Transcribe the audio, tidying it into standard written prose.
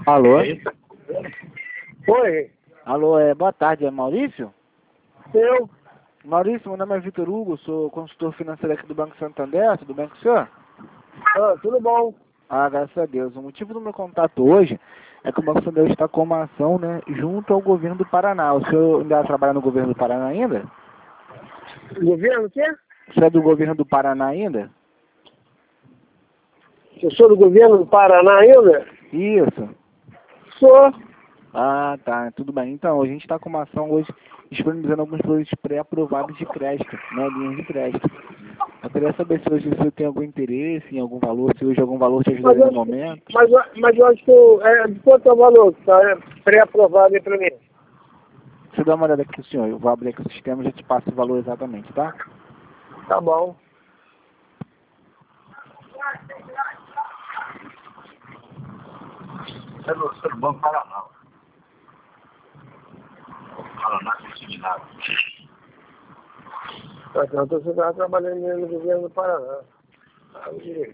Alô? Oi, Alô, boa tarde, é Maurício? eu? Maurício, meu nome é Vitor Hugo, sou consultor financeiro aqui do Banco Santander, tudo bem com o senhor? Tudo bom? Ah, graças a Deus. O motivo do meu contato hoje é que o Banco Santander está com uma ação, né, junto ao governo do Paraná. O senhor ainda trabalha no governo do Paraná ainda? Governo o quê? Você é do governo do Paraná ainda? Eu sou do governo do Paraná ainda? Isso. Sou. Ah, tá, tudo bem. Então, a gente está com uma ação hoje disponibilizando alguns produtos pré-aprovados de crédito, né, linhas de crédito. Eu queria saber se hoje o senhor tem algum interesse em algum valor, se hoje algum valor te ajudaria no momento. Mas eu acho que de quanto é o valor que está pré-aprovado aí para mim? Deixa eu dar uma olhada aqui pro senhor. Eu vou abrir aqui o sistema e já te passo o valor exatamente, tá? Tá bom. Você não é do Banco Paraná. Paraná com similar. Então você está trabalhando no governo do Paraná.